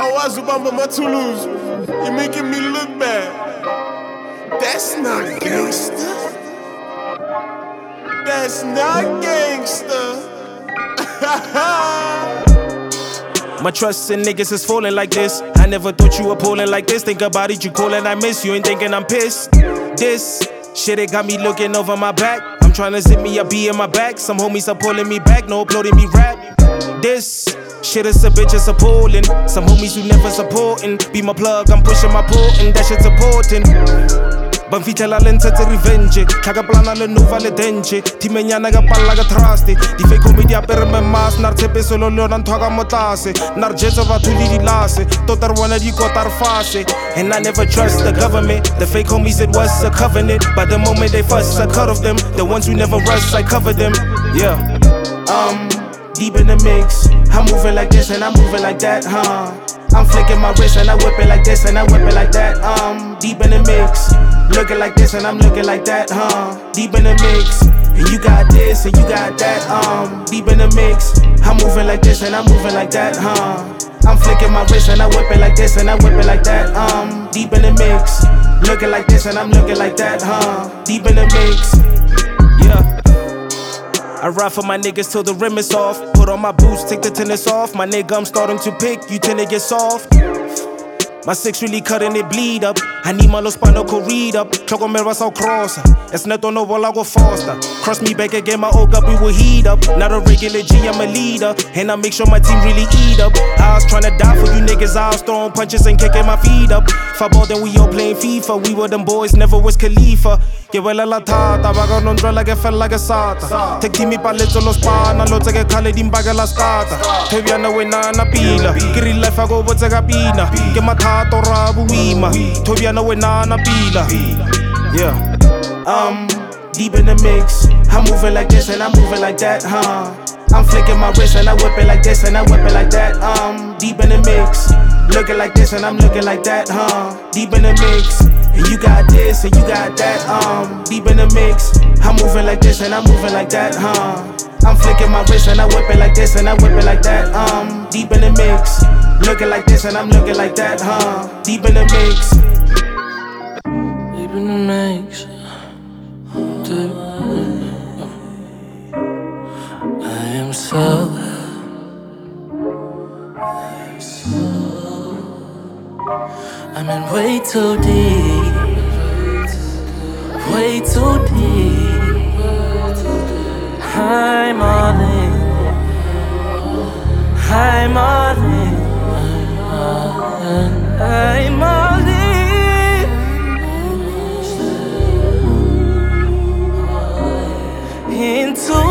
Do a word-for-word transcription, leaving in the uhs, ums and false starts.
Awazi Bamba Matulus, you're making me look bad. That's not gangster. That's not gangster. My trust in niggas is falling like this. I never thought you were pulling like this. Think about it, you callin', I miss you. Ain't thinking I'm pissed. This shit, it got me looking over my back. I'm tryna zip me a B in my back. Some homies are pulling me back, no uploading me rap. This shit is a bitch, it's appalling. Some homies who never supporting. Be my plug, I'm pushing my portin'. That shit's important. Banfitela lentse revenge. Tlhaka plana le nova le denche. Timenyana ka palla ka trust. Di fake comedy apere me mas. Nar tshepe solo le yona ntho ka mo tlase. Nar jetsa batho le di lase. Tota re bona di kota re fase. And I never trust the government. The fake homies, it was a covenant. But the moment they fuss, I cut off them. The ones who never rush, I cover them. Yeah. Um, deep in the mix. I'm moving like this and I'm moving like that, huh? I'm flicking my wrist and I whip it like this and I whip it like that. Um, deep in the mix. Looking like this and I'm looking like that, huh? Deep in the mix. And you got this and you got that, um, deep in the mix. I'm moving like this and I'm moving like that, huh? I'm flicking my wrist and I whip it like this and I whip it like that, um, deep in the mix. Looking like this and I'm looking like that, huh? Deep in the mix. Yeah. I ride for my niggas till the rim is off. Put on my boots, take the tennis off. My nigga, I'm starting to pick, you tend to get soft. My six really cutting it bleed up. I need my little spinal cord read up. Choco me vas ao cross. It's not on no wall, I go faster. Cross me back again, my old up, we will heat up. Not a regular G, I'm a leader. And I make sure my team really eat up. I was tryna die for you niggas, I was throwing punches and kicking my feet up. Football, then we all playing FIFA. We were them boys, never was Khalifa. Que huele la tata, vaga non drola che fell like a sata. Te timi palezzo lo spana, lo tse che cale di imbaga la scata. Te viana we na na pila, che real life I go botse capina. Che matato rabu wima, te viana we na na pila. Yeah. Um, deep in the mix. I'm moving like this and I'm moving like that, huh? I'm flicking my wrist and I whip it like this and I whip it like that. Um, deep in the mix. Looking like this and I'm looking like that, huh? Deep in the mix. And you got this and you got that, um, deep in the mix. I'm moving like this and I'm moving like that, huh? I'm flicking my wrist and I whip it like this and I whip it like that, um, deep in the mix. Looking like this and I'm looking like that, huh? Deep in the mix. Deep in the mix. Deep. I am so. I'm in way too deep, way too deep. I'm all in, I'm all in, I'm all in. Into